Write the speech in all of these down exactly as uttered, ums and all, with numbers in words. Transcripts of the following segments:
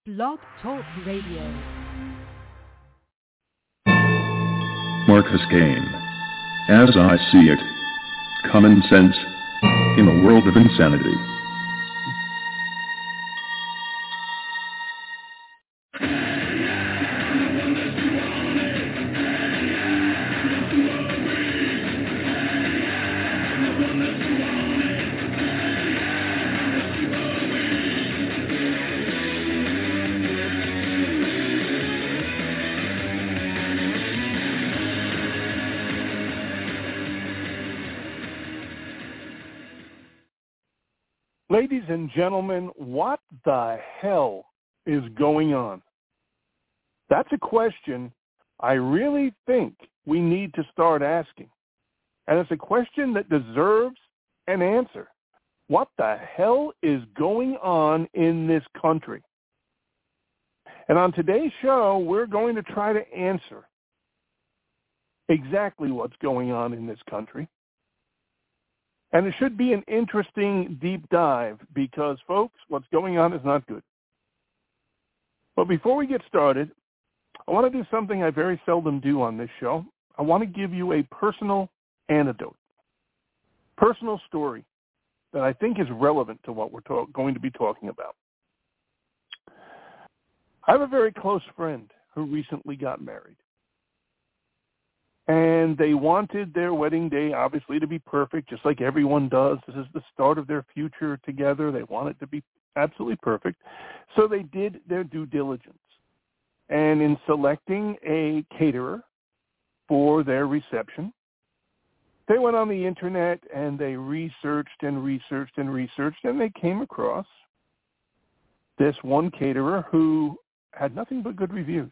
Blog Talk Radio. Marcus Kane. As I see it. Common sense. In a world of insanity. Ladies and gentlemen, what the hell is going on? That's a question I really think we need to start asking. And it's a question that deserves an answer. What the hell is going on in this country? And on today's show, we're going to try to answer exactly what's going on in this country. And it should be an interesting deep dive because, folks, what's going on is not good. But before we get started, I want to do something I very seldom do on this show. I want to give you a personal anecdote, personal story that I think is relevant to what we're talk- going to be talking about. I have a very close friend who recently got married. And they wanted their wedding day, obviously, to be perfect, just like everyone does. This is the start of their future together. They want it to be absolutely perfect. So they did their due diligence. And in selecting a caterer for their reception, they went on the Internet and they researched and researched and researched, and they came across this one caterer who had nothing but good reviews.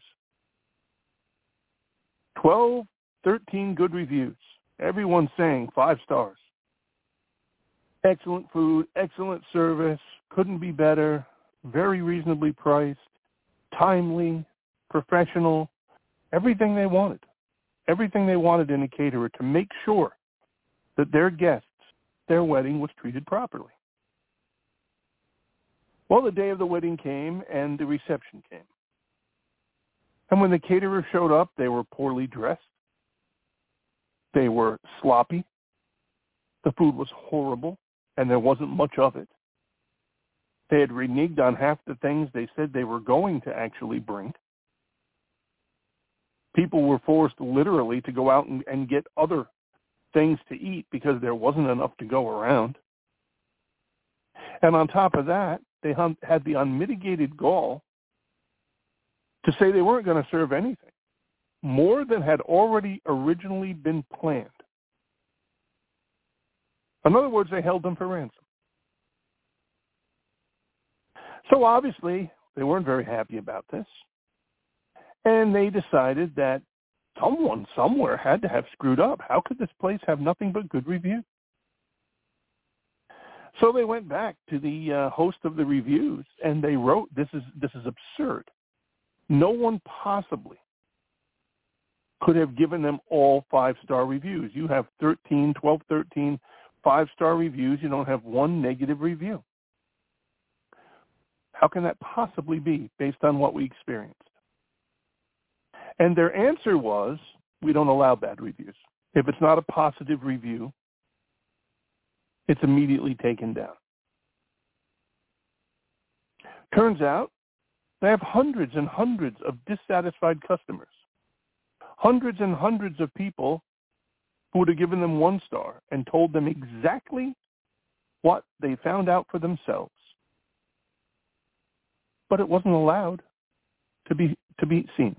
Twelve thirteen good reviews. Everyone saying five stars. Excellent food, excellent service, couldn't be better, very reasonably priced, timely, professional, everything they wanted. Everything they wanted in a caterer to make sure that their guests, their wedding was treated properly. Well, the day of the wedding came and the reception came. And when the caterer showed up, they were poorly dressed. They were sloppy. The food was horrible, and there wasn't much of it. They had reneged on half the things they said they were going to actually bring. People were forced literally to go out and, and get other things to eat because there wasn't enough to go around. And on top of that, they had the unmitigated gall to say they weren't going to serve anything more than had already originally been planned. In other words, they held them for ransom. So obviously, they weren't very happy about this. And they decided that someone somewhere had to have screwed up. How could this place have nothing but good reviews? So they went back to the uh, host of the reviews and they wrote, this is this is absurd. No one possibly could have given them all five-star reviews. You have thirteen, twelve, thirteen five-star reviews. You don't have one negative review. How can that possibly be based on what we experienced? And their answer was, we don't allow bad reviews. If it's not a positive review, it's immediately taken down. Turns out they have hundreds and hundreds of dissatisfied customers. Hundreds and hundreds of people who would have given them one star and told them exactly what they found out for themselves. But it wasn't allowed to be to be seen.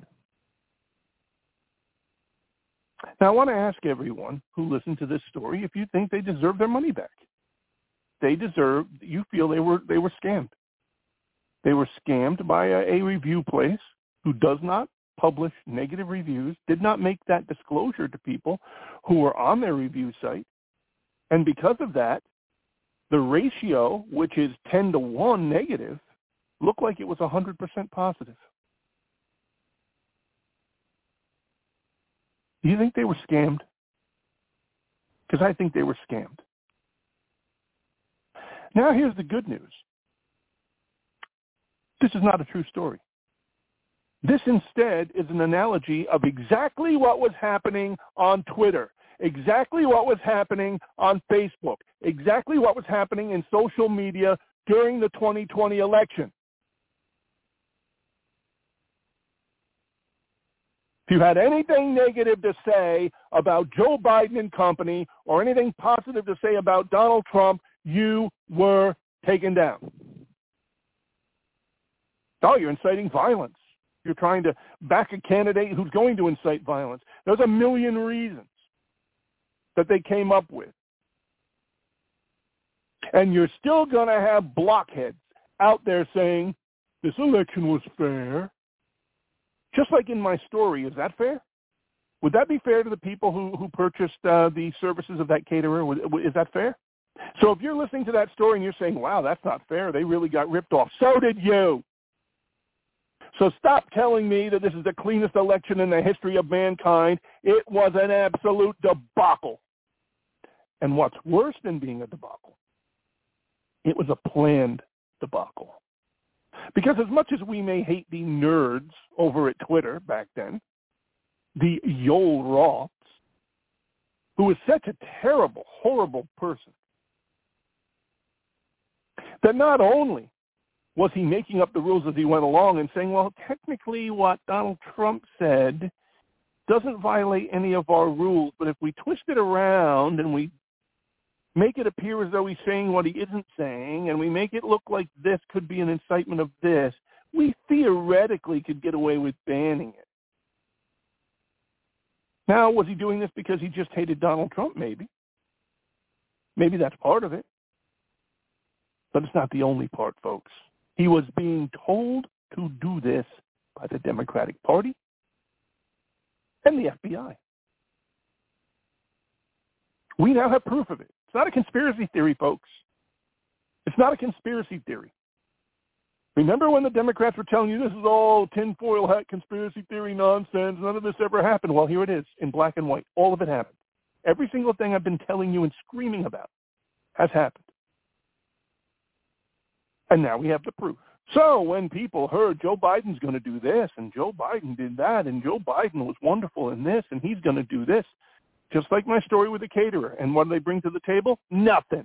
Now, I want to ask everyone who listened to this story if you think they deserve their money back. They deserve, you feel they were they were scammed. They were scammed by a, a review place who does not publish negative reviews, did not make that disclosure to people who were on their review site. And because of that, the ratio, which is ten to one negative, looked like it was one hundred percent positive. Do you think they were scammed? Because I think they were scammed. Now here's the good news. This is not a true story. This instead is an analogy of exactly what was happening on Twitter, exactly what was happening on Facebook, exactly what was happening in social media during the twenty twenty election. If you had anything negative to say about Joe Biden and company or anything positive to say about Donald Trump, you were taken down. Oh, you're inciting violence. You're trying to back a candidate who's going to incite violence. There's a million reasons that they came up with. And you're still going to have blockheads out there saying, this election was fair. Just like in my story, is that fair? Would that be fair to the people who, who purchased uh, the services of that caterer? Is that fair? So if you're listening to that story and you're saying, wow, that's not fair, they really got ripped off. So did you. So stop telling me that this is the cleanest election in the history of mankind. It was an absolute debacle. And what's worse than being a debacle, it was a planned debacle. Because as much as we may hate the nerds over at Twitter back then, the Yoel Roths, who was such a terrible, horrible person, that not only was he making up the rules as he went along and saying, well, technically what Donald Trump said doesn't violate any of our rules, but if we twist it around and we make it appear as though he's saying what he isn't saying, and we make it look like this could be an incitement of this, we theoretically could get away with banning it. Now, was he doing this because he just hated Donald Trump? Maybe. Maybe that's part of it. But it's not the only part, folks. He was being told to do this by the Democratic Party and the F B I. We now have proof of it. It's not a conspiracy theory, folks. It's not a conspiracy theory. Remember when the Democrats were telling you this is all tinfoil hat conspiracy theory nonsense, none of this ever happened? Well, here it is in black and white. All of it happened. Every single thing I've been telling you and screaming about has happened. And now we have the proof. So when people heard Joe Biden's going to do this and Joe Biden did that and Joe Biden was wonderful in this and he's going to do this, just like my story with the caterer. And what do they bring to the table? Nothing.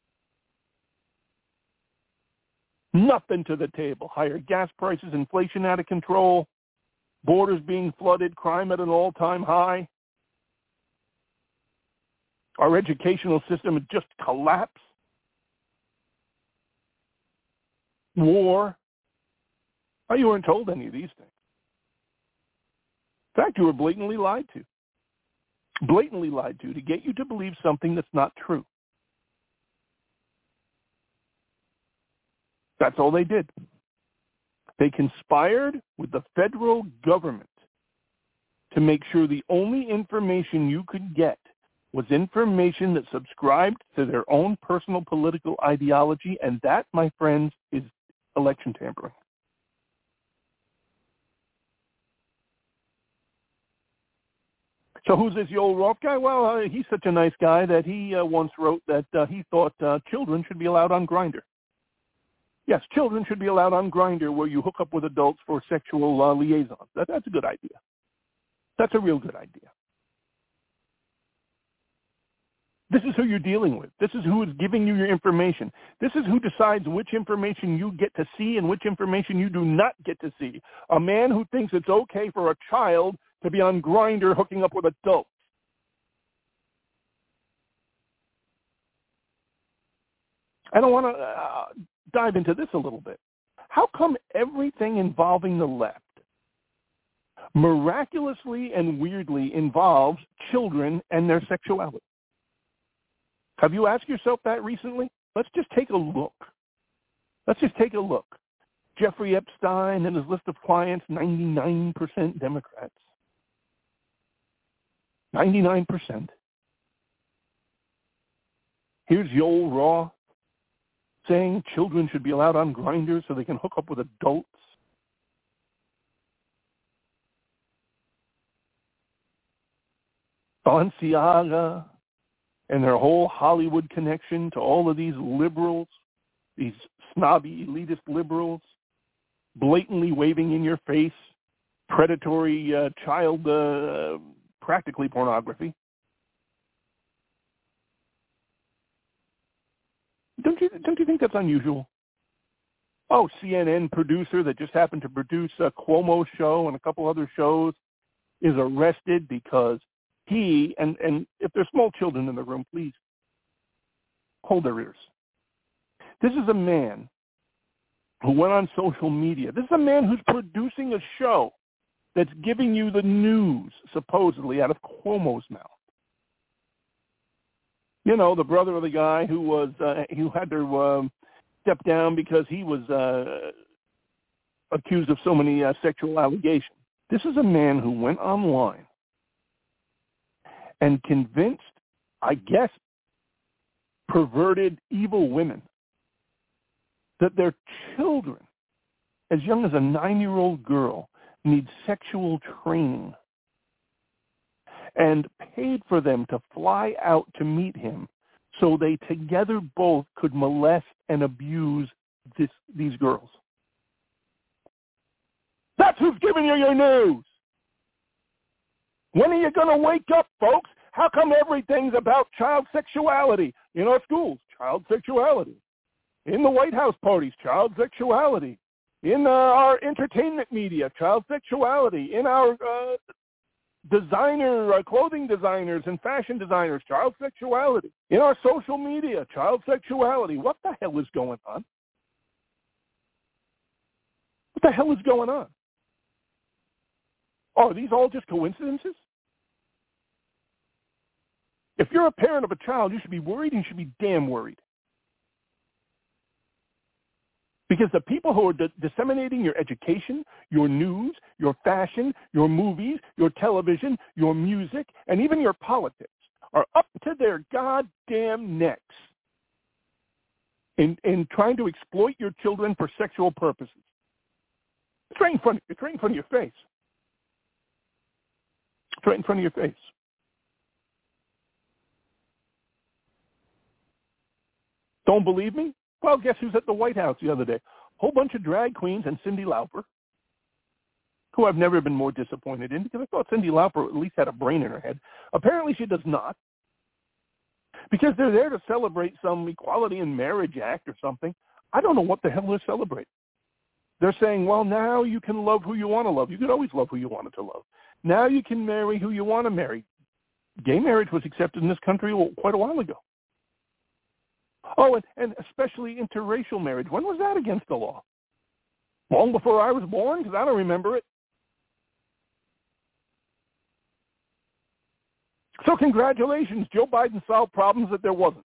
Nothing to the table. Higher gas prices, inflation out of control, borders being flooded, crime at an all-time high. Our educational system had just collapsed. War. Oh, you weren't told any of these things. In fact, you were blatantly lied to. Blatantly lied to to get you to believe something that's not true. That's all they did. They conspired with the federal government to make sure the only information you could get was information that subscribed to their own personal political ideology, and that, my friends, is election tampering. So who's this Yoel Roth guy? Well, uh, he's such a nice guy that he uh, once wrote that uh, he thought uh, children should be allowed on Grindr. Yes, children should be allowed on Grindr where you hook up with adults for sexual uh, liaisons. That, that's a good idea. That's a real good idea. This is who you're dealing with. This is who is giving you your information. This is who decides which information you get to see and which information you do not get to see. A man who thinks it's okay for a child to be on Grindr hooking up with adults. I don't want to uh, dive into this a little bit. How come everything involving the left miraculously and weirdly involves children and their sexuality? Have you asked yourself that recently? Let's just take a look. Let's just take a look. Jeffrey Epstein and his list of clients, ninety-nine percent Democrats. ninety-nine percent. Here's Yoel Roth saying children should be allowed on Grindr so they can hook up with adults. Balenciaga and their whole Hollywood connection to all of these liberals, these snobby, elitist liberals. blatantly waving in your face, predatory uh, child, uh, practically pornography. Don't you don't you think that's unusual? Oh, C N N producer that just happened to produce a Cuomo show and a couple other shows is arrested because he, and, and if there's small children in the room, please hold their ears. This is a man who went on social media. This is a man who's producing a show that's giving you the news, supposedly, out of Cuomo's mouth. You know, the brother of the guy who was uh, who had to um, step down because he was uh, accused of so many uh, sexual allegations. This is a man who went online and convinced, I guess, perverted, evil women that their children, as young as a nine-year-old girl, need sexual training, and paid for them to fly out to meet him so they together both could molest and abuse this, these girls. That's who's giving you your news. When are you going to wake up, folks? How come everything's about child sexuality? In our schools, child sexuality. In the White House parties, child sexuality. In uh, our entertainment media, child sexuality. In our uh, designer, uh, clothing designers and fashion designers, child sexuality. In our social media, child sexuality. What the hell is going on? What the hell is going on? Oh, are these all just coincidences? If you're a parent of a child, you should be worried and you should be damn worried. Because the people who are di- disseminating your education, your news, your fashion, your movies, your television, your music, and even your politics are up to their goddamn necks in, in trying to exploit your children for sexual purposes. It's right in front of you. It's right in front of your face. It's right in front of your face. Don't believe me? Well, guess who's at the White House the other day? A whole bunch of drag queens and Cyndi Lauper, who I've never been more disappointed in because I thought Cyndi Lauper at least had a brain in her head. Apparently she does not, because they're there to celebrate some Equality in Marriage Act or something. I don't know what the hell they're celebrating. They're saying, well, now you can love who you want to love. You could always love who you wanted to love. Now you can marry who you want to marry. Gay marriage was accepted in this country quite a while ago. Oh, and, and especially interracial marriage. When was that against the law? Long before I was born? Because I don't remember it. So congratulations, Joe Biden solved problems that there wasn't.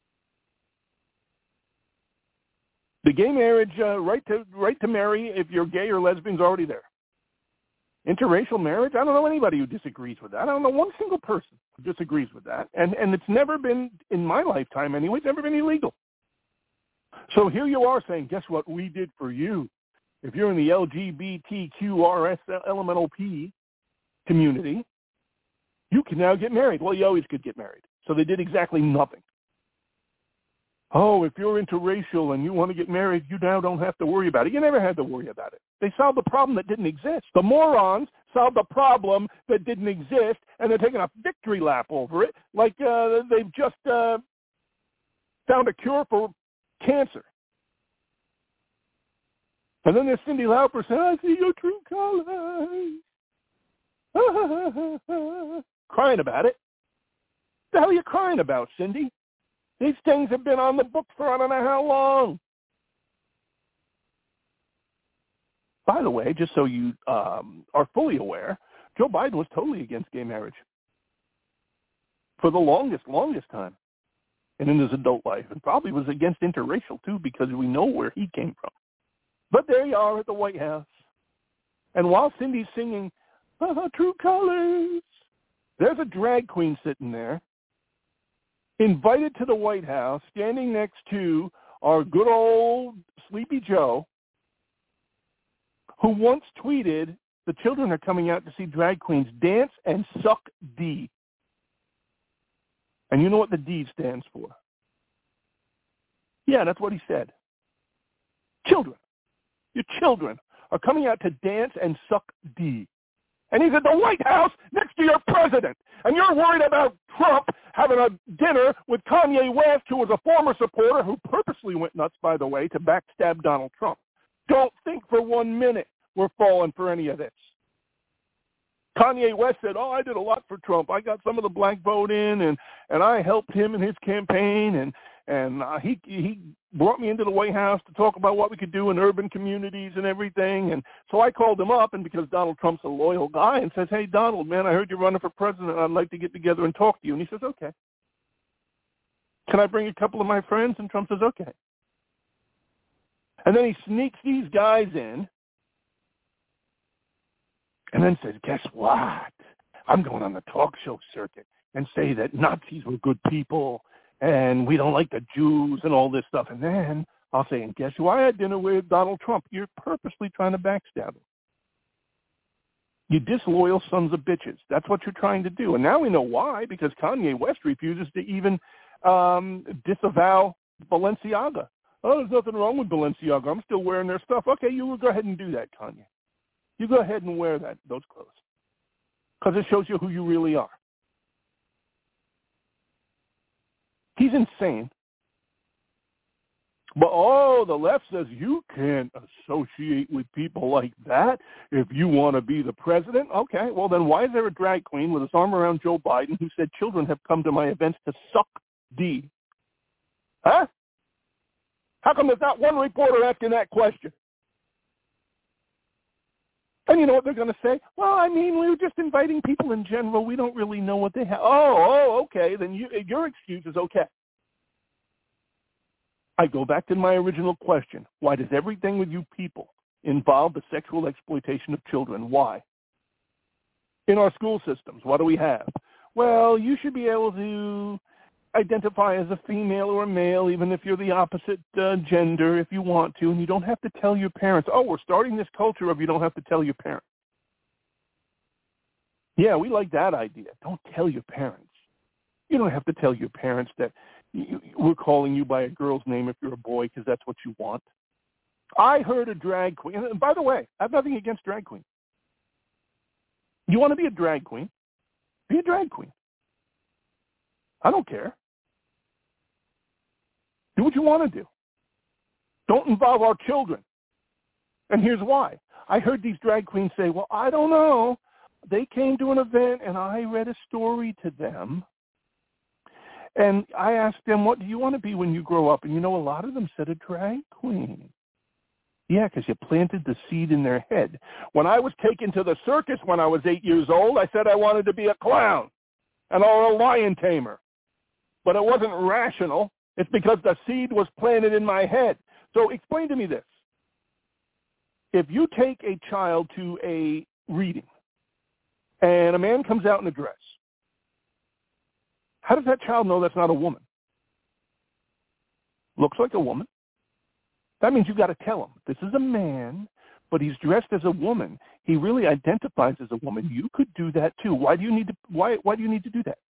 The gay marriage, uh, right to right to marry if you're gay or lesbian is already there. Interracial marriage, I don't know anybody who disagrees with that. I don't know one single person who disagrees with that. And and it's never been, in my lifetime anyway, it's never been illegal. So here you are saying, guess what we did for you? If you're in the L G B T Q R S L M N O P community, you can now get married. Well, you always could get married. So they did exactly nothing. Oh, if you're interracial and you want to get married, you now don't have to worry about it. You never had to worry about it. They solved the problem that didn't exist. The morons solved the problem that didn't exist, and they're taking a victory lap over it, like uh, they've just uh, found a cure for cancer. And then there's Cyndi Lauper saying, I see your true colors. Crying about it. What the hell are you crying about, Cyndi? These things have been on the books for I don't know how long. By the way, just so you um, are fully aware, Joe Biden was totally against gay marriage for the longest, longest time and in his adult life, and probably was against interracial too because we know where he came from. But there you are at the White House. And while Cyndi's singing, oh, True Colors, there's a drag queen sitting there, invited to the White House, standing next to our good old Sleepy Joe, who once tweeted, the children are coming out to see drag queens dance and suck D. And you know what the D stands for? Yeah, that's what he said. Children. Your children are coming out to dance and suck D. And he's at the White House next to your president. And you're worried about Trump having a dinner with Kanye West, who was a former supporter who purposely went nuts, by the way, to backstab Donald Trump. Don't think for one minute we're falling for any of this. Kanye West said, oh, I did a lot for Trump. I got some of the black vote in, and, and I helped him in his campaign, and, and uh, he he brought me into the White House to talk about what we could do in urban communities and everything. And so I called him up, and because Donald Trump's a loyal guy, and says, hey, Donald, man, I heard you're running for president. I'd like to get together and talk to you. And he says, okay. Can I bring a couple of my friends? And Trump says, okay. And then he sneaks these guys in, and then says, guess what? I'm going on the talk show circuit and say that Nazis were good people and we don't like the Jews and all this stuff. And then I'll say, and guess who I had dinner with? Donald Trump. You're purposely trying to backstab him. You disloyal sons of bitches. That's what you're trying to do. And now we know why, because Kanye West refuses to even um, disavow Balenciaga. Oh, there's nothing wrong with Balenciaga. I'm still wearing their stuff. Okay, you will go ahead and do that, Kanye. You go ahead and wear that those clothes, because it shows you who you really are. He's insane. But, oh, the left says you can't associate with people like that if you want to be the president. Okay, well, then why is there a drag queen with his arm around Joe Biden who said children have come to my events to suck D? Huh? How come there's not one reporter asking that question? And you know what they're going to say? Well, I mean, we were just inviting people in general. We don't really know what they have. Oh, oh, okay. Then you, your excuse is okay. I go back to my original question. Why does everything with you people involve the sexual exploitation of children? Why? In our school systems, what do we have? Well, you should be able to identify as a female or a male, even if you're the opposite uh, gender, if you want to, and you don't have to tell your parents. Oh, we're starting this culture of you don't have to tell your parents. Yeah, we like that idea. Don't tell your parents. You don't have to tell your parents that you, we're calling you by a girl's name if you're a boy because that's what you want. I heard a drag queen, and by the way, I have nothing against drag queens. You want to be a drag queen? Be a drag queen. I don't care. Do what you want to do. Don't involve our children. And here's why. I heard these drag queens say, well, I don't know. They came to an event and I read a story to them. And I asked them, what do you want to be when you grow up? And you know, a lot of them said a drag queen. Yeah, because you planted the seed in their head. When I was taken to the circus when I was eight years old, I said I wanted to be a clown and or a lion tamer. But it wasn't rational. It's because the seed was planted in my head. So explain to me this. If you take a child to a reading and a man comes out in a dress, how does that child know that's not a woman? Looks like a woman. That means you've got to tell him, this is a man, but he's dressed as a woman. He really identifies as a woman. You could do that too. Why do you need to, why, why do you need to do that?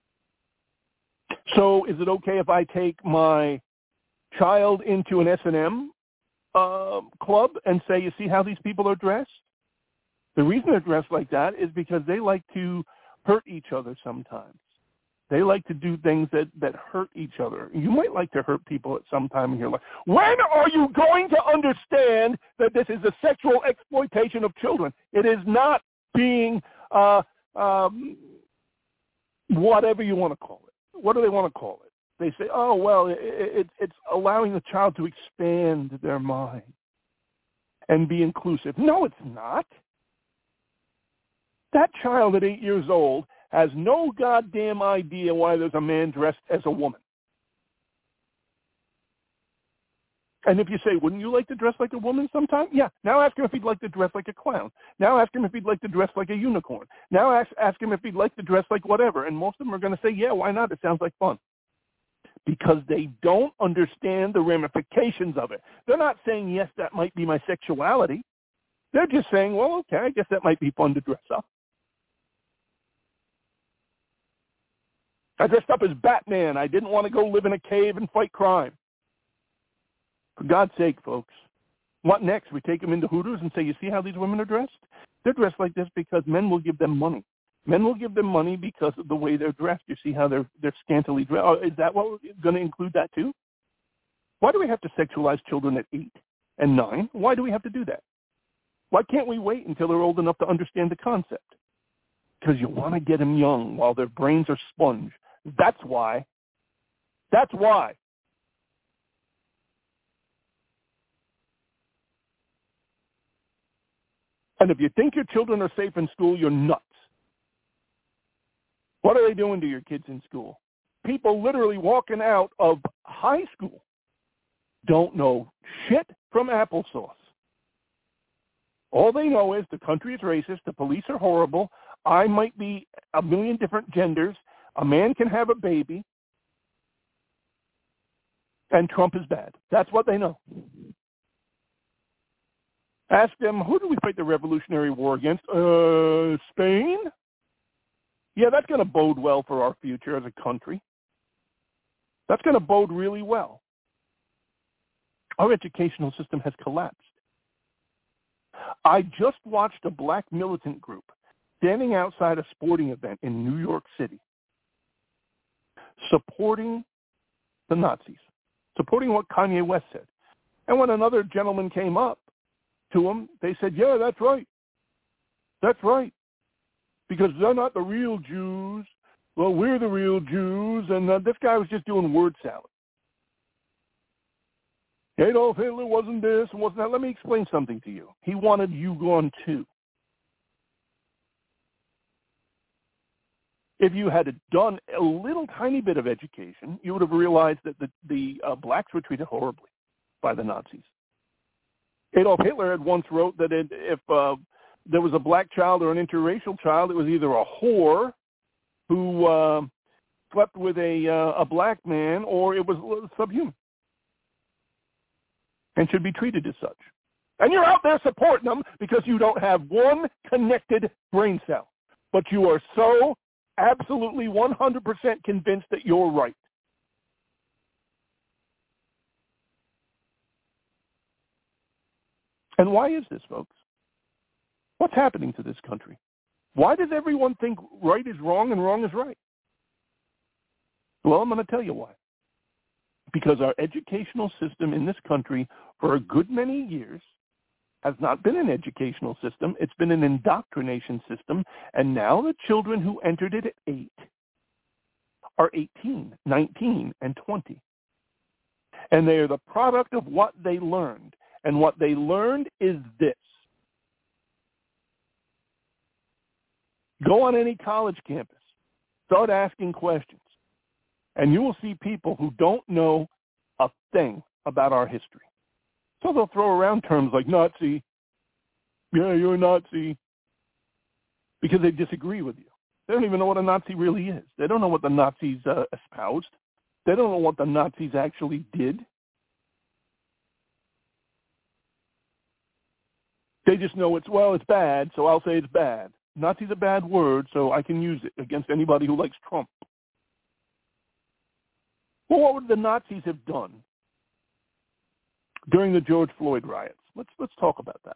So is it okay if I take my child into an S and M uh, club and say, you see how these people are dressed? The reason they're dressed like that is because they like to hurt each other sometimes. They like to do things that, that hurt each other. You might like to hurt people at some time in your life. When are you going to understand that this is a sexual exploitation of children? It is not being uh, um, whatever you want to call it. What do they want to call it? They say, oh, well, it, it, it's allowing the child to expand their mind and be inclusive. No, it's not. That child at eight years old has no goddamn idea why there's a man dressed as a woman. And if you say, wouldn't you like to dress like a woman sometime? Yeah. Now ask him if he'd like to dress like a clown. Now ask him if he'd like to dress like a unicorn. Now ask, ask him if he'd like to dress like whatever. And most of them are going to say, yeah, why not? It sounds like fun. Because they don't understand the ramifications of it. They're not saying, yes, that might be my sexuality. They're just saying, well, okay, I guess that might be fun to dress up. I dressed up as Batman. I didn't want to go live in a cave and fight crime. For God's sake, folks, What next? We take them into Hooters and say, you see how these women are dressed? They're dressed like this because men will give them money. Men will give them money because of the way they're dressed. You see how they're they're scantily dressed. Oh, is that what we're going to include that too? Why do we have to sexualize children at eight and nine? Why do we have to do that? Why can't we wait until they're old enough to understand the concept? Because you want to get them young while their brains are sponge. That's why. That's why. And if you think your children are safe in school, you're nuts. What are they doing to your kids in school? People literally walking out of high school don't know shit from applesauce. All they know is the country is racist, the police are horrible, I might be a million different genders, a man can have a baby, and Trump is bad. That's what they know. Ask them, who do we fight the Revolutionary War against? Uh, Spain? Yeah, that's going to bode well for our future as a country. That's going to bode really well. Our educational system has collapsed. I just watched a black militant group standing outside a sporting event in New York City, supporting the Nazis, supporting what Kanye West said. And when another gentleman came up to him, they said, yeah, that's right. That's right. Because they're not the real Jews. Well, we're the real Jews. And uh, this guy was just doing word salad. Adolf Hitler wasn't this and wasn't that. Let me explain something to you. He wanted you gone too. If you had done a little tiny bit of education, you would have realized that the, the uh, blacks were treated horribly by the Nazis. Adolf Hitler had once wrote that it, if uh, there was a black child or an interracial child, it was either a whore who uh, slept with a, uh, a black man, or it was subhuman and should be treated as such. And you're out there supporting them because you don't have one connected brain cell. But you are so absolutely one hundred percent convinced that you're right. And why is this, folks? What's happening to this country? Why does everyone think right is wrong and wrong is right? Well, I'm going to tell you why. Because our educational system in this country for a good many years has not been an educational system. It's been an indoctrination system. And now the children who entered it at eight are eighteen, nineteen, and twenty. And they are the product of what they learned. And what they learned is this. Go on any college campus. Start asking questions. And you will see people who don't know a thing about our history. So they'll throw around terms like Nazi. Yeah, you're a Nazi. Because they disagree with you. They don't even know what a Nazi really is. They don't know what the Nazis uh, espoused. They don't know what the Nazis actually did. They just know it's, well, it's bad, so I'll say it's bad. Nazi's a bad word, so I can use it against anybody who likes Trump. Well, what would the Nazis have done during the George Floyd riots? Let's let's talk about that.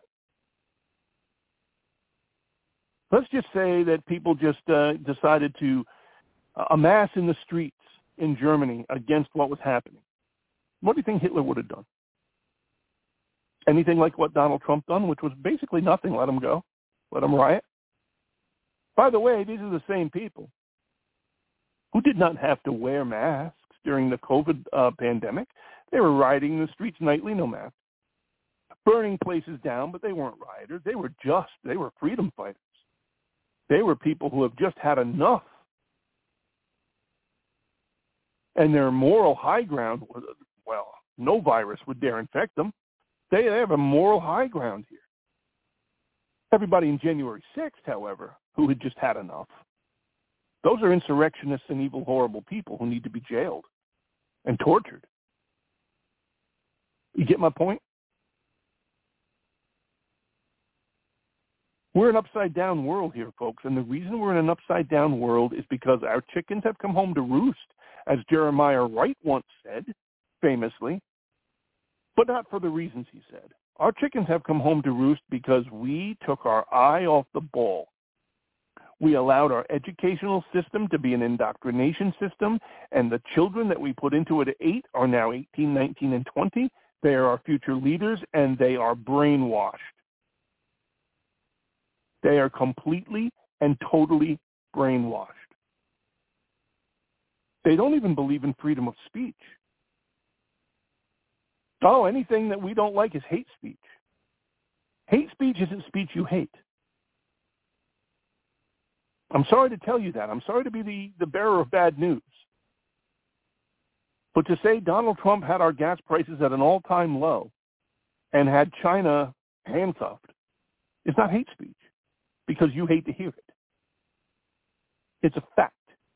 Let's just say that people just uh, decided to uh, amass in the streets in Germany against what was happening. What do you think Hitler would have done? Anything like what Donald Trump done, which was basically nothing. Let them go. Let them riot. By the way, these are the same people who did not have to wear masks during the COVID uh, pandemic. They were rioting in the streets nightly, no masks. Burning places down, but they weren't rioters. They were just, they were freedom fighters. They were people who have just had enough. And their moral high ground was, well, no virus would dare infect them. They, they have a moral high ground here. Everybody in January sixth, however, who had just had enough, those are insurrectionists and evil, horrible people who need to be jailed and tortured. You get my point? We're an upside-down world here, folks, and the reason we're in an upside-down world is because our chickens have come home to roost, as Jeremiah Wright once said, famously, but not for the reasons he said. Our chickens have come home to roost because we took our eye off the ball. We allowed our educational system to be an indoctrination system, and the children that we put into it at eight are now eighteen, nineteen, and twenty. They are our future leaders, and they are brainwashed. They are completely and totally brainwashed. They don't even believe in freedom of speech. Oh, anything that we don't like is hate speech. Hate speech isn't speech you hate. I'm sorry to tell you that. I'm sorry to be the, the bearer of bad news. But to say Donald Trump had our gas prices at an all-time low and had China handcuffed is not hate speech because you hate to hear it. It's a fact.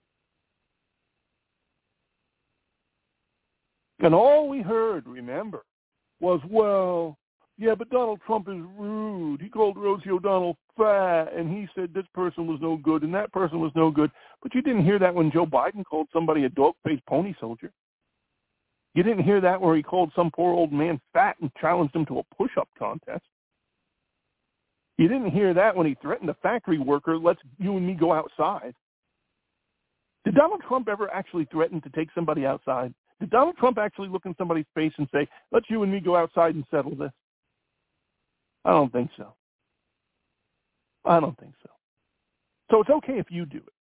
And all we heard, remember, was, well, yeah, but Donald Trump is rude. He called Rosie O'Donnell fat, and he said this person was no good, and that person was no good. But you didn't hear that when Joe Biden called somebody a dog-faced pony soldier. You didn't hear that where he called some poor old man fat and challenged him to a push-up contest. You didn't hear that when he threatened a factory worker, let's you and me go outside. Did Donald Trump ever actually threaten to take somebody outside? Did Donald Trump actually look in somebody's face and say, let's you and me go outside and settle this? I don't think so. I don't think so. So it's okay if you do it.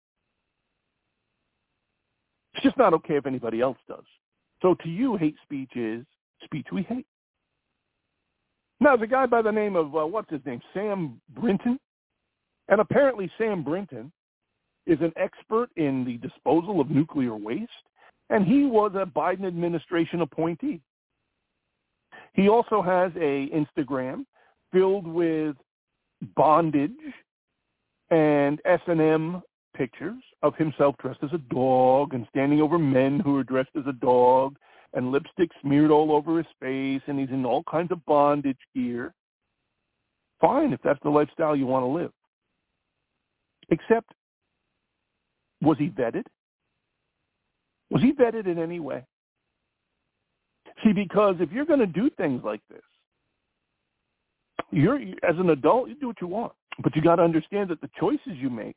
It's just not okay if anybody else does. So to you, hate speech is speech we hate. Now, there's a guy by the name of, uh, what's his name, Sam Brinton. And apparently Sam Brinton is an expert in the disposal of nuclear waste. And he was a Biden administration appointee. He also has a Instagram filled with bondage and S and M pictures of himself dressed as a dog and standing over men who are dressed as a dog and lipstick smeared all over his face, and he's in all kinds of bondage gear. Fine, if that's the lifestyle you want to live. Except, was he vetted? Was he vetted in any way? See, because if you're going to do things like this, you're as an adult, you do what you want. But you got to understand that the choices you make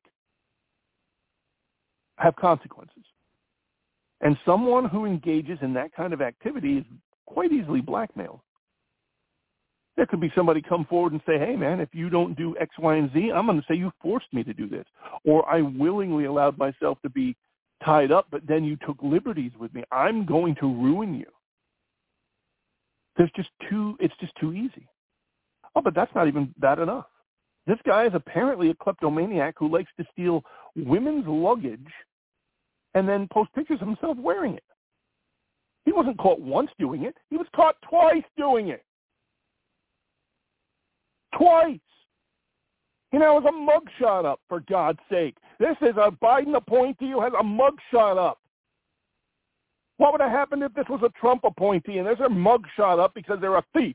have consequences. And someone who engages in that kind of activity is quite easily blackmailed. There could be somebody come forward and say, hey, man, if you don't do X, Y, and Z, I'm going to say you forced me to do this. Or I willingly allowed myself to be tied up, but then you took liberties with me. I'm going to ruin you. There's just too, it's just too easy. Oh, but that's not even bad enough. This guy is apparently a kleptomaniac who likes to steal women's luggage and then post pictures of himself wearing it. He wasn't caught once doing it. He was caught twice doing it. Twice. He now has a mugshot up, for God's sake. This is a Biden appointee who has a mugshot up. What would have happened if this was a Trump appointee and there's a mugshot up because they're a thief?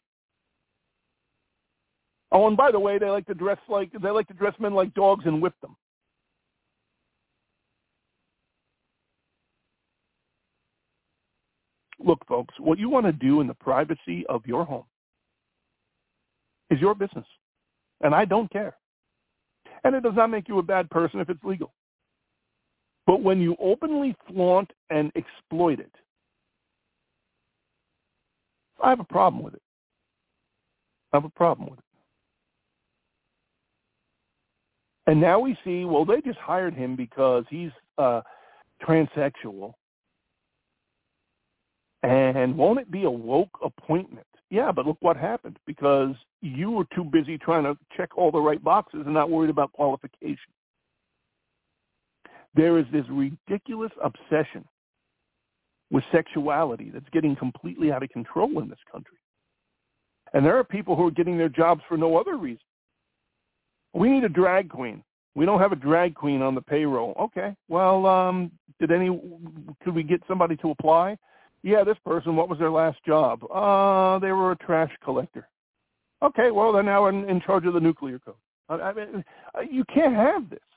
Oh, and by the way, they like to dress like they like to dress men like dogs and whip them. Look, folks, what you want to do in the privacy of your home is your business, and I don't care. And it does not make you a bad person if it's legal. But when you openly flaunt and exploit it, I have a problem with it. I have a problem with it. And now we see, well, they just hired him because he's uh, transsexual. And won't it be a woke appointment? Yeah, but look what happened, because you were too busy trying to check all the right boxes and not worried about qualification. There is this ridiculous obsession with sexuality that's getting completely out of control in this country. And there are people who are getting their jobs for no other reason. We need a drag queen. We don't have a drag queen on the payroll. Okay, well, um, did any? Could we get somebody to apply? Yeah, this person, what was their last job? Uh, they were a trash collector. Okay, well, they're now in, in charge of the nuclear code. I, I mean, you can't have this.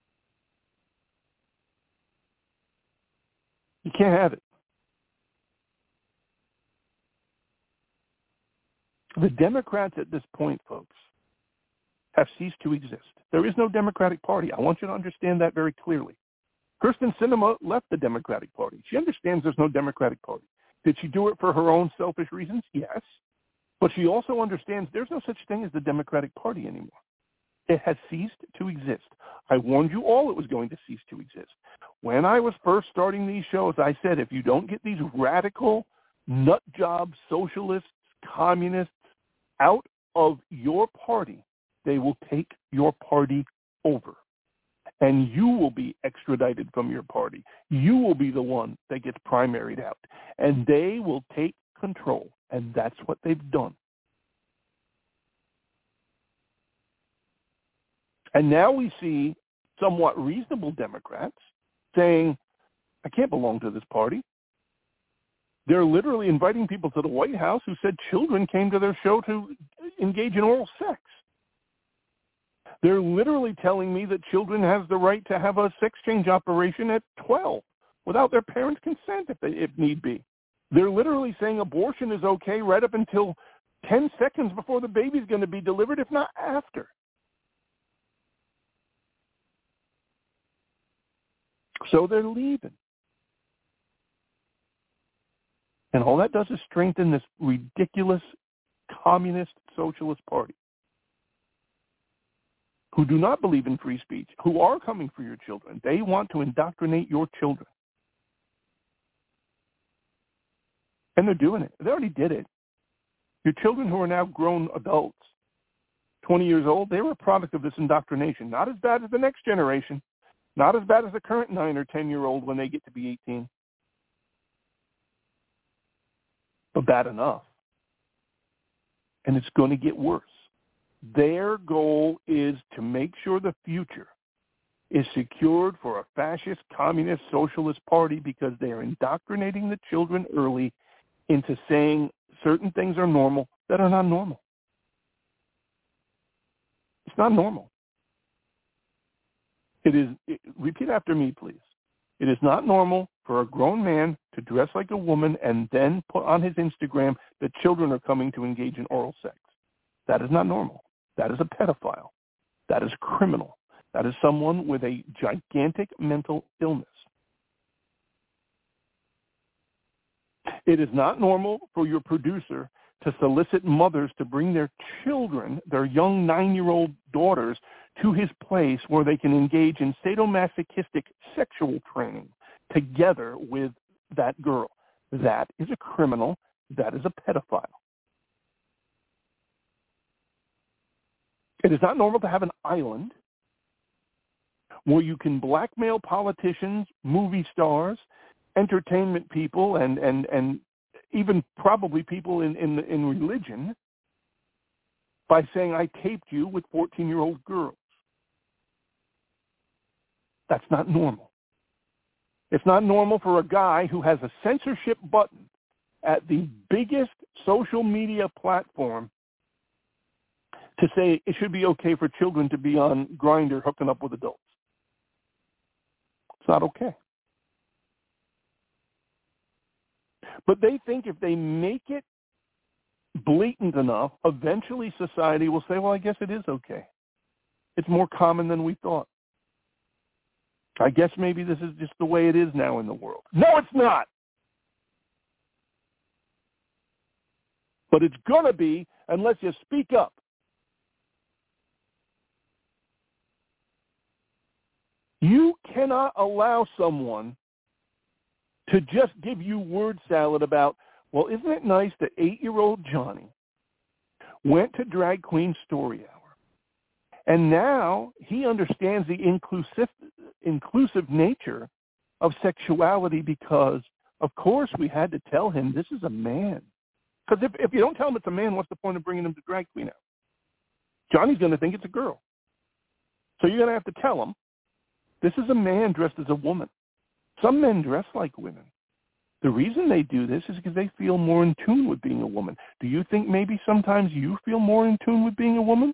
You can't have it. The Democrats at this point, folks, have ceased to exist. There is no Democratic Party. I want you to understand that very clearly. Kyrsten Sinema left the Democratic Party. She understands there's no Democratic Party. Did she do it for her own selfish reasons? Yes. But she also understands there's no such thing as the Democratic Party anymore. It has ceased to exist. I warned you all it was going to cease to exist. When I was first starting these shows, I said, if you don't get these radical, nut job socialists, communists out of your party, they will take your party over. And you will be extradited from your party. You will be the one that gets primaried out. And they will take control. And that's what they've done. And now we see somewhat reasonable Democrats saying, I can't belong to this party. They're literally inviting people to the White House who said children came to their show to engage in oral sex. They're literally telling me that children have the right to have a sex change operation at twelve without their parents' consent if, they, if need be. They're literally saying abortion is okay right up until ten seconds before the baby's going to be delivered, if not after. So they're leaving. And all that does is strengthen this ridiculous communist socialist party who do not believe in free speech, who are coming for your children. They want to indoctrinate your children. And they're doing it. They already did it. Your children who are now grown adults, twenty years old, they were a product of this indoctrination. Not as bad as the next generation. Not as bad as the current nine or ten-year-old when they get to be eighteen. But bad enough. And it's going to get worse. Their goal is to make sure the future is secured for a fascist, communist, socialist party because they are indoctrinating the children early into saying certain things are normal that are not normal. It's not normal. It is, it, repeat after me, please. It is not normal for a grown man to dress like a woman and then put on his Instagram that children are coming to engage in oral sex. That is not normal. That is a pedophile. That is criminal. That is someone with a gigantic mental illness. It is not normal for your producer to solicit mothers to bring their children, their young nine-year-old daughters, to his place where they can engage in sadomasochistic sexual training together with that girl. That is a criminal. That is a pedophile. It is not normal to have an island where you can blackmail politicians, movie stars, entertainment people, and, and, and even probably people in, in, in religion by saying, I taped you with fourteen-year-old girls. That's not normal. It's not normal for a guy who has a censorship button at the biggest social media platform to say it should be okay for children to be on Grindr hooking up with adults. It's not okay. But they think if they make it blatant enough, eventually society will say, well, I guess it is okay. It's more common than we thought. I guess maybe this is just the way it is now in the world. No, it's not. But it's going to be unless you speak up. You cannot allow someone to just give you word salad about, well, isn't it nice that eight-year-old Johnny went to Drag Queen Story Hour, and now he understands the inclusive, inclusive nature of sexuality because, of course, we had to tell him this is a man. Because if, if you don't tell him it's a man, what's the point of bringing him to Drag Queen Hour? Johnny's going to think it's a girl. So you're going to have to tell him this is a man dressed as a woman. Some men dress like women. The reason they do this is because they feel more in tune with being a woman. Do you think maybe sometimes you feel more in tune with being a woman?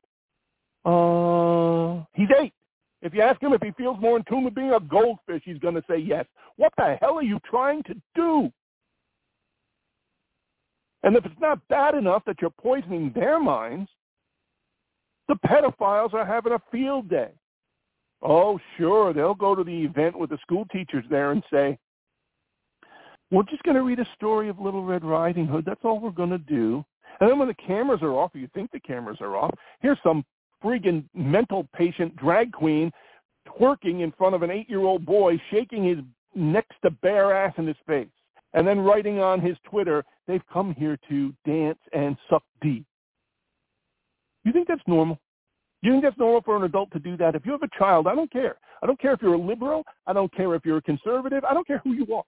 Uh, he's eight. If you ask him if he feels more in tune with being a goldfish, he's going to say yes. What the hell are you trying to do? And if it's not bad enough that you're poisoning their minds, the pedophiles are having a field day. Oh, sure, they'll go to the event with the school teachers there and say, we're just going to read a story of Little Red Riding Hood. That's all we're going to do. And then when the cameras are off, or you think the cameras are off, here's some friggin' mental patient drag queen twerking in front of an eight-year-old boy, shaking his next to bare ass in his face, and then writing on his Twitter, they've come here to dance and suck D. You think that's normal? You think that's normal for an adult to do that? If you have a child, I don't care. I don't care if you're a liberal. I don't care if you're a conservative. I don't care who you are.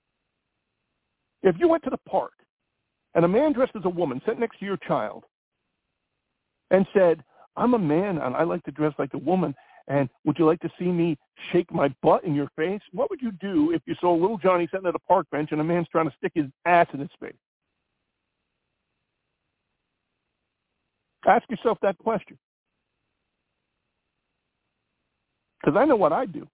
If you went to the park and a man dressed as a woman sat next to your child and said, I'm a man and I like to dress like a woman, and would you like to see me shake my butt in your face? What would you do if you saw little Johnny sitting at a park bench and a man's trying to stick his ass in his face? Ask yourself that question. Because I know what I'd do.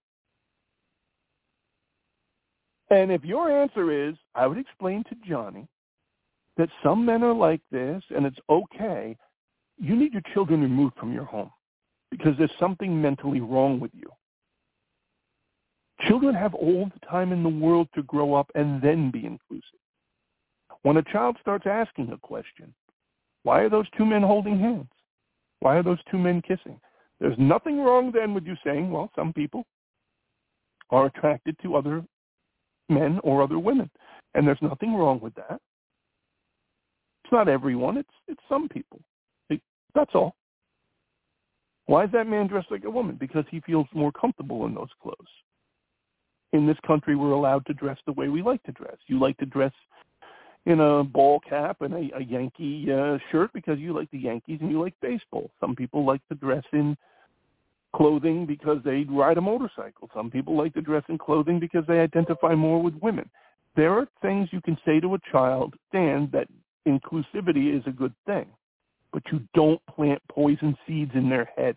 And if your answer is, I would explain to Johnny that some men are like this and it's okay, you need your children removed from your home because there's something mentally wrong with you. Children have all the time in the world to grow up and then be inclusive. When a child starts asking a question, why are those two men holding hands? Why are those two men kissing? There's nothing wrong then with you saying, well, some people are attracted to other men or other women. And there's nothing wrong with that. It's not everyone. It's it's some people. It, that's all. Why is that man dressed like a woman? Because he feels more comfortable in those clothes. In this country, we're allowed to dress the way we like to dress. You like to dress in a ball cap and a, a Yankee uh, shirt because you like the Yankees and you like baseball. Some people like to dress in clothing because they ride a motorcycle. Some people like to dress in clothing because they identify more with women. There are things you can say to a child, Dan, that inclusivity is a good thing, but you don't plant poison seeds in their head.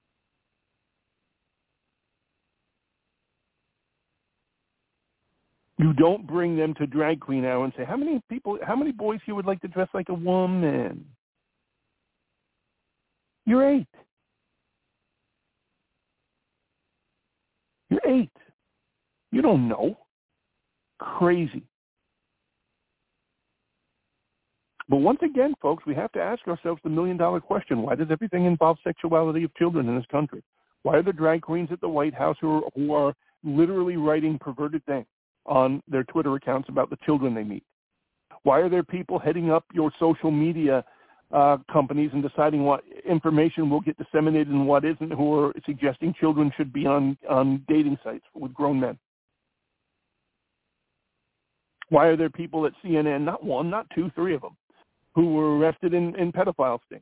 You don't bring them to drag queen hour and say, how many people, how many boys here would like to dress like a woman? You're eight. You're eight. You don't know. Crazy. But once again, folks, we have to ask ourselves the million-dollar question. Why does everything involve sexuality of children in this country? Why are there drag queens at the White House who are, who are literally writing perverted things on their Twitter accounts about the children they meet? Why are there people heading up your social media uh, companies and deciding what information will get disseminated and what isn't, who are suggesting children should be on, on dating sites with grown men? Why are there people at C N N, not one, not two, three of them, who were arrested in, in pedophile sting?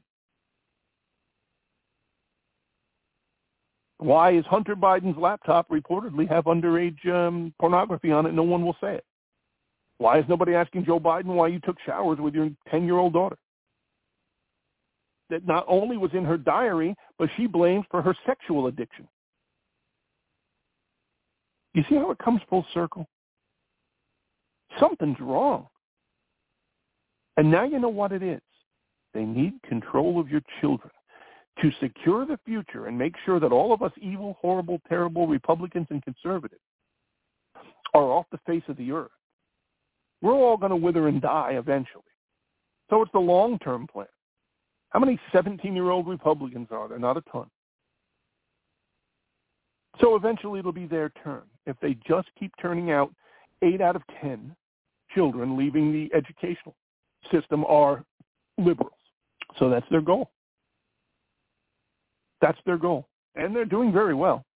Why is Hunter Biden's laptop reportedly have underage um, pornography on it? No one will say it. Why is nobody asking Joe Biden why you took showers with your ten-year-old daughter? That not only was in her diary, but she blames for her sexual addiction. You see how it comes full circle? Something's wrong. And now you know what it is. They need control of your children to secure the future and make sure that all of us evil, horrible, terrible Republicans and conservatives are off the face of the earth. We're all going to wither and die eventually. So it's the long-term plan. How many seventeen-year-old Republicans are there? Not a ton. So eventually it'll be their turn. If they just keep turning out eight out of ten children leaving the educational system are liberals. So that's their goal. That's their goal. And they're doing very well.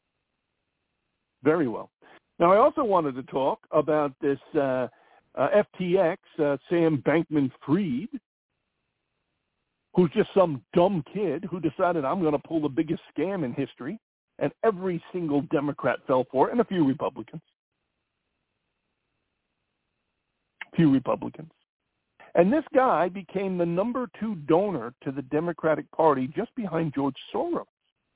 Very well. Now, I also wanted to talk about this uh, uh, F T X, uh, Sam Bankman-Fried, who's just some dumb kid who decided I'm going to pull the biggest scam in history, and every single Democrat fell for it, and a few Republicans. Few Republicans. And this guy became the number two donor to the Democratic Party just behind George Soros.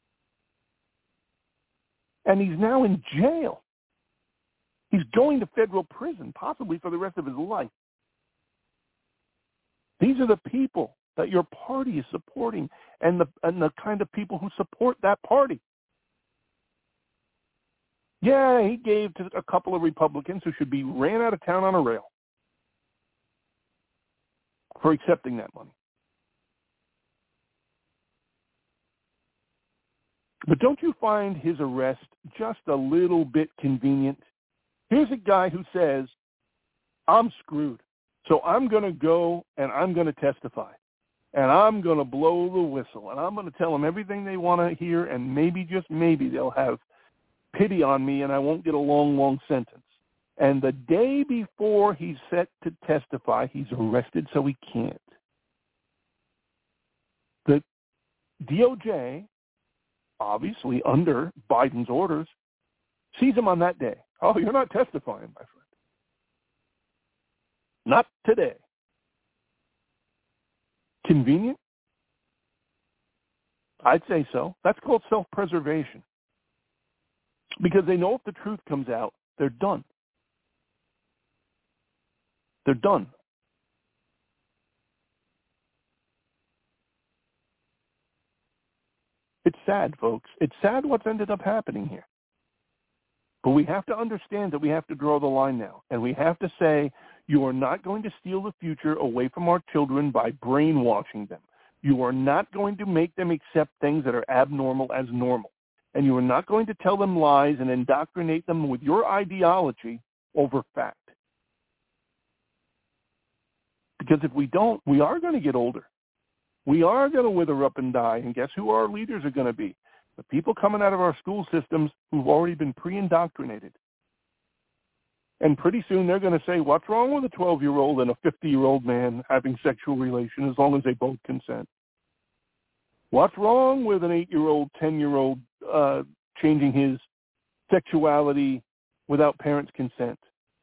And he's now in jail. He's going to federal prison, possibly for the rest of his life. These are the people that your party is supporting and the and the kind of people who support that party. Yeah, he gave to a couple of Republicans who should be ran out of town on a rail for accepting that money. But don't you find his arrest just a little bit convenient? Here's a guy who says, I'm screwed, so I'm going to go and I'm going to testify. And I'm going to blow the whistle, and I'm going to tell them everything they want to hear, and maybe, just maybe, they'll have pity on me and I won't get a long, long sentence. And the day before he's set to testify, he's arrested so he can't. The D O J, obviously under Biden's orders, sees him on that day. Oh, you're not testifying, my friend. Not today. Convenient? I'd say so. That's called self-preservation. Because they know if the truth comes out, they're done. They're done. It's sad, folks. It's sad what's ended up happening here. But we have to understand that we have to draw the line now. And we have to say, you are not going to steal the future away from our children by brainwashing them. You are not going to make them accept things that are abnormal as normal. And you are not going to tell them lies and indoctrinate them with your ideology over fact. Because if we don't, we are going to get older. We are going to wither up and die. And guess who our leaders are going to be? The people coming out of our school systems who've already been pre-indoctrinated. And pretty soon they're going to say, what's wrong with a twelve-year-old and a fifty-year-old man having sexual relations as long as they both consent? What's wrong with an eight-year-old, ten-year-old uh, changing his sexuality without parents' consent?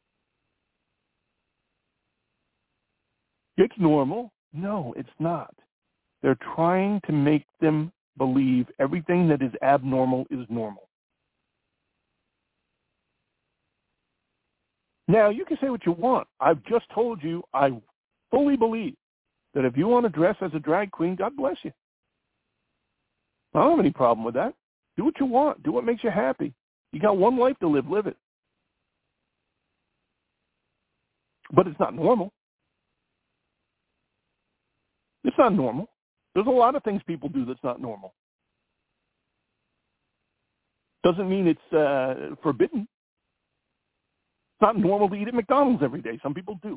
It's normal. No, it's not. They're trying to make them believe everything that is abnormal is normal. Now, you can say what you want. I've just told you I fully believe that if you want to dress as a drag queen, God bless you. I don't have any problem with that. Do what you want. Do what makes you happy. You got one life to live. Live it. But it's not normal. It's not normal. There's a lot of things people do that's not normal. Doesn't mean it's uh, forbidden. It's not normal to eat at McDonald's every day. Some people do.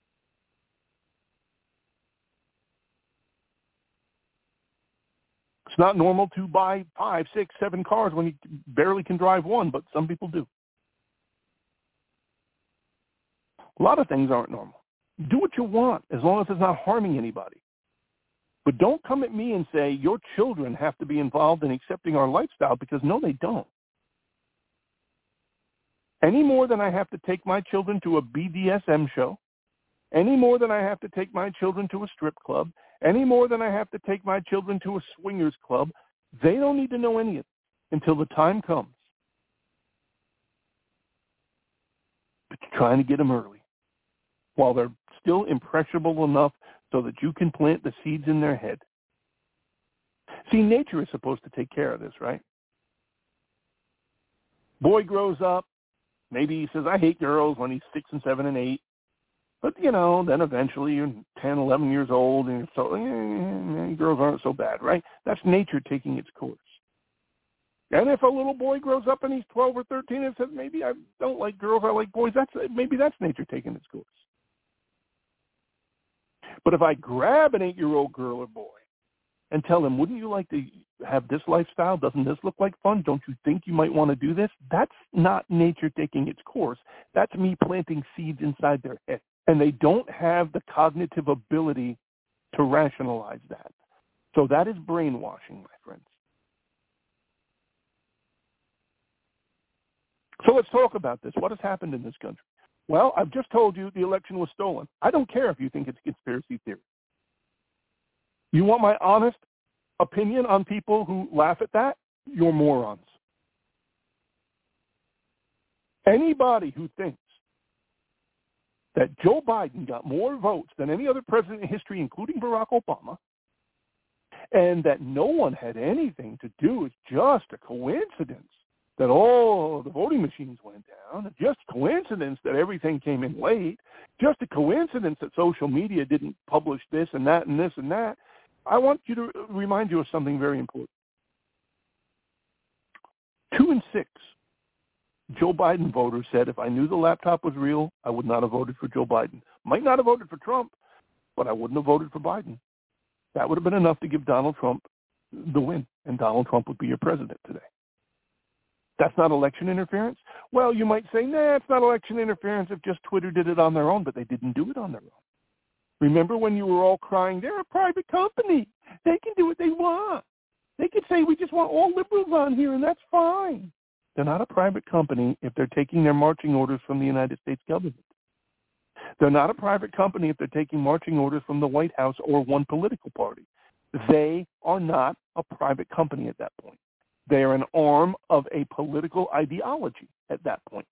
It's not normal to buy five, six, seven cars when you barely can drive one, but some people do. A lot of things aren't normal. Do what you want as long as it's not harming anybody. But don't come at me and say your children have to be involved in accepting our lifestyle, because no, they don't. Any more than I have to take my children to a B D S M show, any more than I have to take my children to a strip club, any more than I have to take my children to a swingers club, they don't need to know any of it until the time comes. But you're trying to get them early while they're still impressionable enough so that you can plant the seeds in their head. See, nature is supposed to take care of this, right? Boy grows up. Maybe he says, I hate girls when he's six and seven and eight. But, you know, then eventually you're ten, eleven years old, and you're so, eh, girls aren't so bad, right? That's nature taking its course. And if a little boy grows up and he's twelve or thirteen and says, maybe I don't like girls, I like boys, that's maybe that's nature taking its course. But if I grab an eight-year-old girl or boy and tell them, wouldn't you like to have this lifestyle? Doesn't this look like fun? Don't you think you might want to do this? That's not nature taking its course. That's me planting seeds inside their head. And they don't have the cognitive ability to rationalize that. So that is brainwashing, my friends. So let's talk about this. What has happened in this country? Well, I've just told you the election was stolen. I don't care if you think it's a conspiracy theory. You want my honest opinion on people who laugh at that? You're morons. Anybody who thinks that Joe Biden got more votes than any other president in history, including Barack Obama, and that no one had anything to do. It's just a coincidence that all the voting machines went down. It's just a coincidence that everything came in late. Just a coincidence that social media didn't publish this and that and this and that. I want you to remind you of something very important. Two and six, Joe Biden voters said, if I knew the laptop was real, I would not have voted for Joe Biden. Might not have voted for Trump, but I wouldn't have voted for Biden. That would have been enough to give Donald Trump the win, and Donald Trump would be your president today. That's not election interference? Well, you might say, nah, it's not election interference if just Twitter did it on their own, but they didn't do it on their own. Remember when you were all crying, they're a private company. They can do what they want. They could say, we just want all liberals on here, and that's fine. They're not a private company if they're taking their marching orders from the United States government. They're not a private company if they're taking marching orders from the White House or one political party. They are not a private company at that point. They are an arm of a political ideology at that point.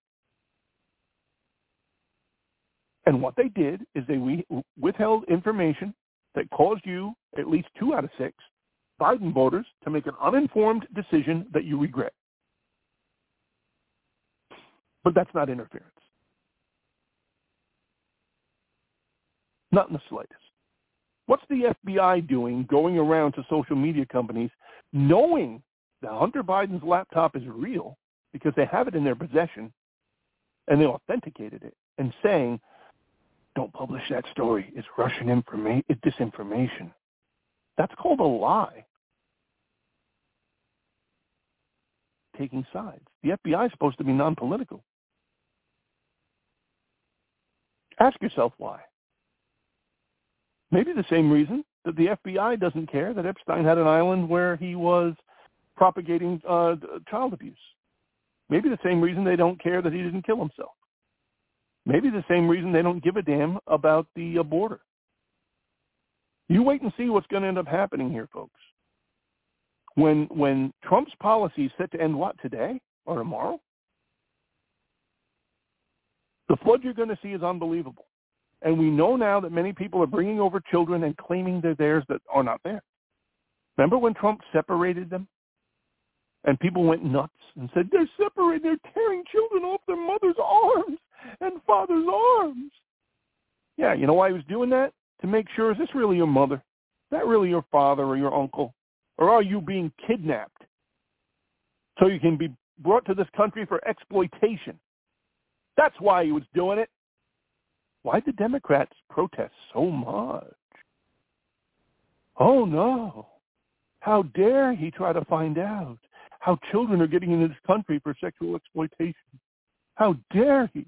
And what they did is they re- withheld information that caused you, at least two out of six, Biden voters to make an uninformed decision that you regret. But that's not interference. Not in the slightest. What's the F B I doing going around to social media companies knowing that Hunter Biden's laptop is real because they have it in their possession and they authenticated it, and saying, don't publish that story. It's Russian information. It's disinformation. That's called a lie. Taking sides. The F B I is supposed to be non-political. Ask yourself why. Maybe the same reason that the F B I doesn't care that Epstein had an island where he was propagating uh, child abuse. Maybe the same reason they don't care that he didn't kill himself. Maybe the same reason they don't give a damn about the uh, border. You wait and see what's going to end up happening here, folks. When when Trump's policy is set to end, what, today or tomorrow? The flood you're going to see is unbelievable. And we know now that many people are bringing over children and claiming they're theirs that are not there. Remember when Trump separated them? And people went nuts and said, they're separated, they're tearing children off their mother's arms and father's arms. Yeah, you know why he was doing that? To make sure, is this really your mother? Is that really your father or your uncle? Or are you being kidnapped so you can be brought to this country for exploitation? That's why he was doing it. Why did Democrats protest so much? Oh, no. How dare he try to find out how children are getting into this country for sexual exploitation? How dare he?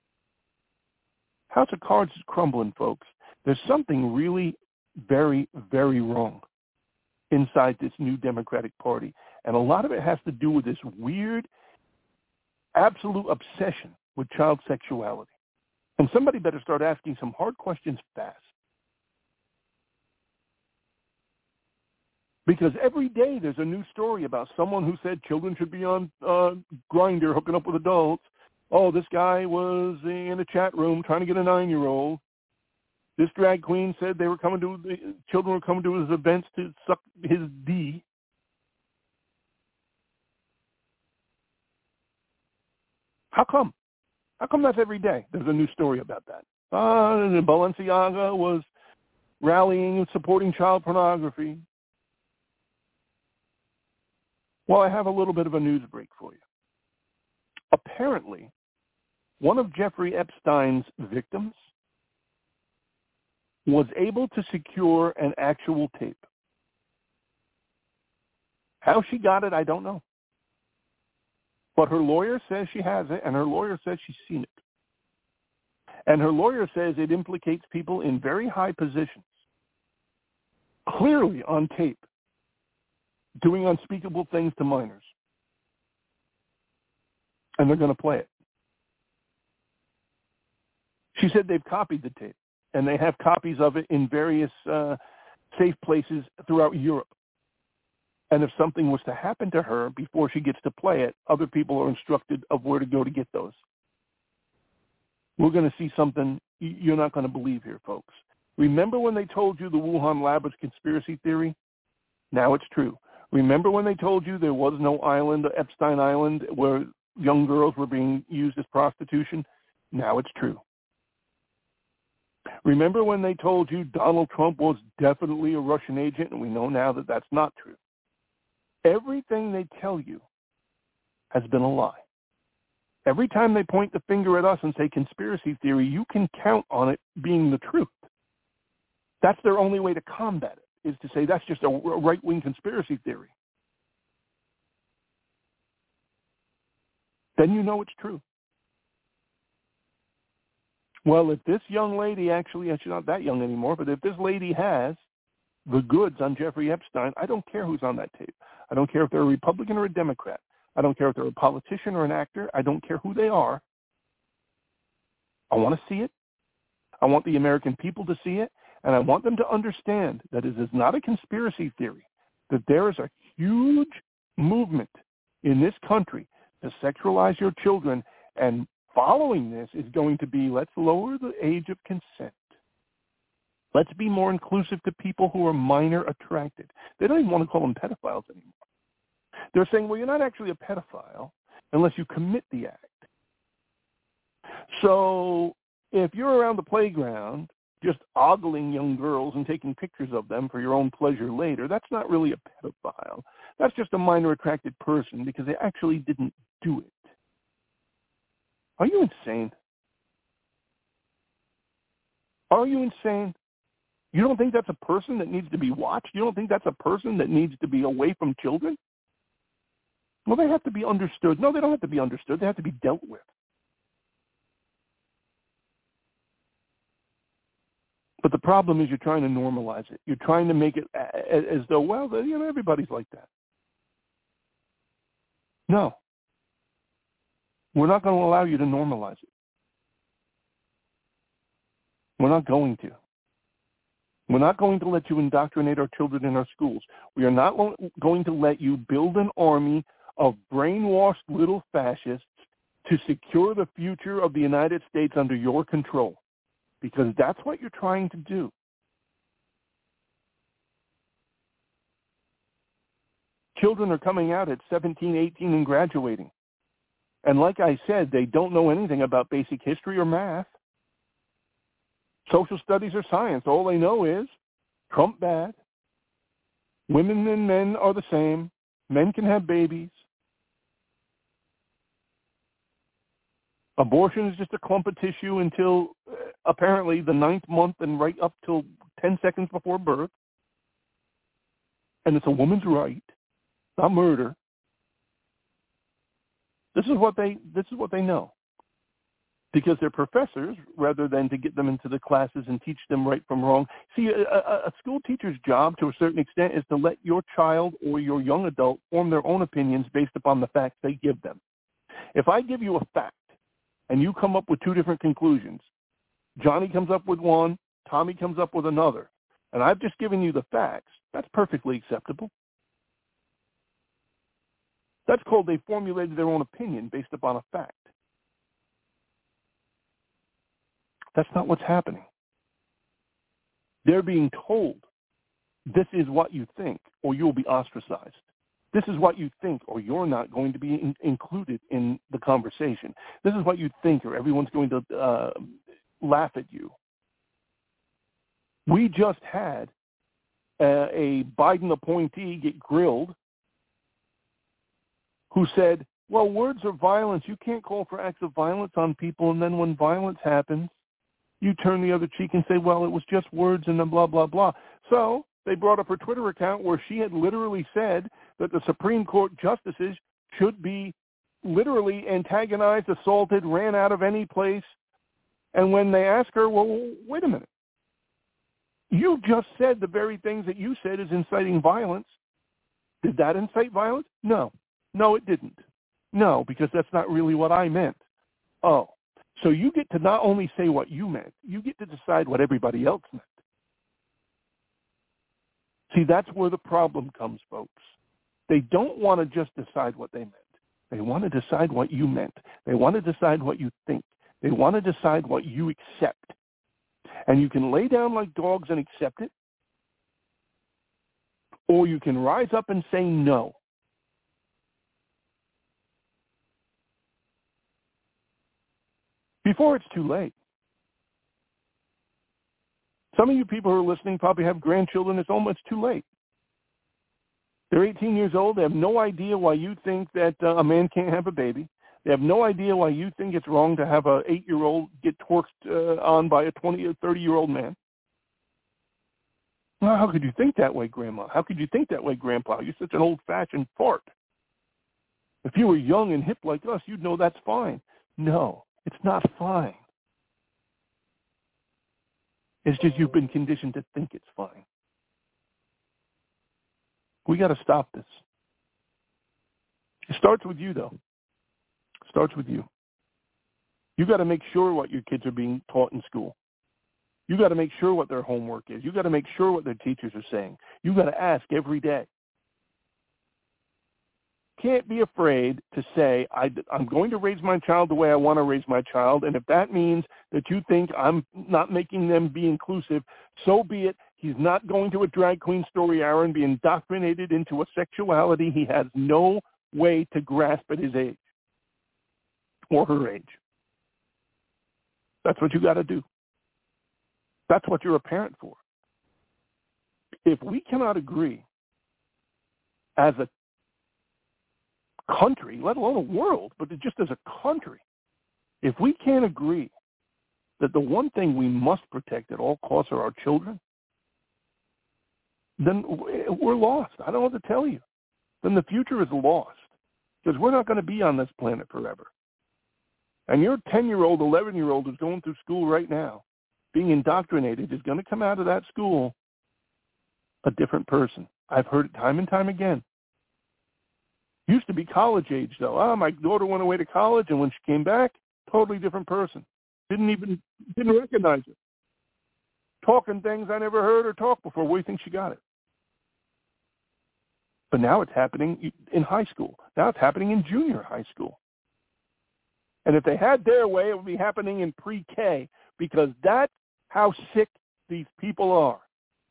House of Cards is crumbling, folks. There's something really very, very wrong inside this new Democratic Party. And a lot of it has to do with this weird, absolute obsession with child sexuality. And somebody better start asking some hard questions fast. Because every day there's a new story about someone who said children should be on uh, Grindr hooking up with adults. Oh, this guy was in a chat room trying to get a nine-year-old. This drag queen said they were coming to, the children were coming to his events to suck his D. How come? How come that's every day? There's a new story about that. Uh, Balenciaga was rallying and supporting child pornography. Well, I have a little bit of a news break for you. Apparently, one of Jeffrey Epstein's victims was able to secure an actual tape. How she got it, I don't know. But her lawyer says she has it, and her lawyer says she's seen it. And her lawyer says it implicates people in very high positions, clearly on tape, doing unspeakable things to minors. And they're going to play it. She said they've copied the tape, and they have copies of it in various uh, safe places throughout Europe. And if something was to happen to her before she gets to play it, other people are instructed of where to go to get those. We're going to see something you're not going to believe here, folks. Remember when they told you the Wuhan lab was conspiracy theory? Now it's true. Remember when they told you there was no island, Epstein Island, where young girls were being used as prostitution? Now it's true. Remember when they told you Donald Trump was definitely a Russian agent? And we know now that that's not true. Everything they tell you has been a lie. Every time they point the finger at us and say conspiracy theory, you can count on it being the truth. That's their only way to combat it, is to say that's just a right-wing conspiracy theory. Then you know it's true. Well, if this young lady actually, she's not that young anymore, but if this lady has the goods on Jeffrey Epstein, I don't care who's on that tape. I don't care if they're a Republican or a Democrat. I don't care if they're a politician or an actor. I don't care who they are. I want to see it. I want the American people to see it. And I want them to understand that it is not a conspiracy theory, that there is a huge movement in this country to sexualize your children. And following this is going to be, let's lower the age of consent. Let's be more inclusive to people who are minor attracted. They don't even want to call them pedophiles anymore. They're saying, well, you're not actually a pedophile unless you commit the act. So if you're around the playground just ogling young girls and taking pictures of them for your own pleasure later, that's not really a pedophile. That's just a minor attracted person because they actually didn't do it. Are you insane? Are you insane? You don't think that's a person that needs to be watched? You don't think that's a person that needs to be away from children? Well, they have to be understood. No, they don't have to be understood. They have to be dealt with. But the problem is you're trying to normalize it. You're trying to make it as though, well, you know, everybody's like that. No. We're not going to allow you to normalize it. We're not going to. We're not going to let you indoctrinate our children in our schools. We are not going to let you build an army of brainwashed little fascists to secure the future of the United States under your control, because that's what you're trying to do. Children are coming out at seventeen, eighteen and graduating. And like I said, they don't know anything about basic history or math. Social studies or science. All they know is Trump bad. Women and men are the same. Men can have babies. Abortion is just a clump of tissue until uh, apparently the ninth month and right up till ten seconds before birth. And it's a woman's right, not murder. This is what they this is what they know. Because they're professors, rather than to get them into the classes and teach them right from wrong. See, a, a, a school teacher's job, to a certain extent, is to let your child or your young adult form their own opinions based upon the facts they give them. If I give you a fact, and you come up with two different conclusions, Johnny comes up with one, Tommy comes up with another, and I've just given you the facts, that's perfectly acceptable. That's called they formulated their own opinion based upon a fact. That's not what's happening. They're being told, this is what you think, or you'll be ostracized. This is what you think, or you're not going to be in, included in the conversation. This is what you think, or everyone's going to uh, laugh at you. We just had uh, a Biden appointee get grilled who said, well, words are violence. You can't call for acts of violence on people, and then when violence happens, you turn the other cheek and say, well, it was just words and then blah, blah, blah. So they brought up her Twitter account where she had literally said that the Supreme Court justices should be literally antagonized, assaulted, ran out of any place. And when they ask her, well, wait a minute. You just said the very things that you said is inciting violence. Did that incite violence? No. No, it didn't. No, because that's not really what I meant. Oh. So you get to not only say what you meant, you get to decide what everybody else meant. See, that's where the problem comes, folks. They don't want to just decide what they meant. They want to decide what you meant. They want to decide what you think. They want to decide what you accept And you can lay down like dogs and accept it, or you can rise up and say no. Before it's too late. Some of you people who are listening probably have grandchildren. It's almost too late. They're eighteen years old. They have no idea why you think that uh, a man can't have a baby. They have no idea why you think it's wrong to have an eight-year-old get torqued uh, on by a twenty or thirty-year-old man. Well, how could you think that way, Grandma? How could you think that way, Grandpa? You're such an old-fashioned fart. If you were young and hip like us, you'd know that's fine. No, it's not fine. It's just you've been conditioned to think it's fine. We got to stop this. It starts with you, though. It starts with you. You got to make sure what your kids are being taught in school. You got to make sure what their homework is. You got to make sure what their teachers are saying. You got to ask every day. Can't be afraid to say, I, I'm going to raise my child the way I want to raise my child, and if that means that you think I'm not making them be inclusive, so be it. He's not going to a drag queen story hour and be indoctrinated into a sexuality he has no way to grasp at his age or her age. That's what you got to do. That's what you're a parent for. If we cannot agree as a country, let alone a world, but just as a country, if we can't agree that the one thing we must protect at all costs are our children, then we're lost. I don't know what to tell you. Then the future is lost because we're not going to be on this planet forever. And your ten-year-old, eleven-year-old who's going through school right now, being indoctrinated, is going to come out of that school a different person. I've heard it time and time again. Used to be college age, though. Ah, my daughter went away to college, and when she came back, totally different person. Didn't even, didn't recognize her. Talking things I never heard her talk before. Where do you think she got it? But now it's happening in high school. Now it's happening in junior high school. And if they had their way, it would be happening in pre-K, because that's how sick these people are.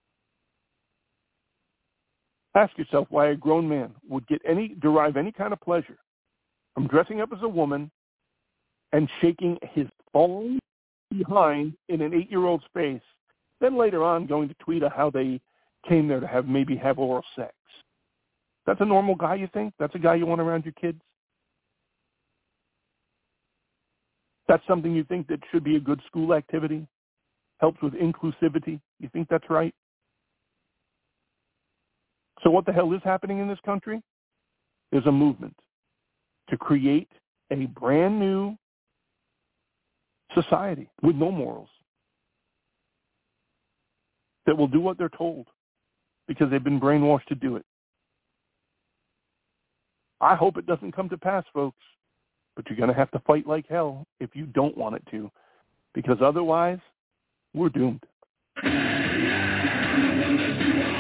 Ask yourself why a grown man would get any, derive any kind of pleasure from dressing up as a woman and shaking his phone behind in an eight-year-old's face, then later on going to tweet how they came there to have maybe have oral sex. That's a normal guy, you think? That's a guy you want around your kids? That's something you think that should be a good school activity? Helps with inclusivity? You think that's right? So what the hell is happening in this country? There's a movement to create a brand new society with no morals that will do what they're told because they've been brainwashed to do it. I hope it doesn't come to pass, folks, but you're going to have to fight like hell if you don't want it to, because otherwise we're doomed.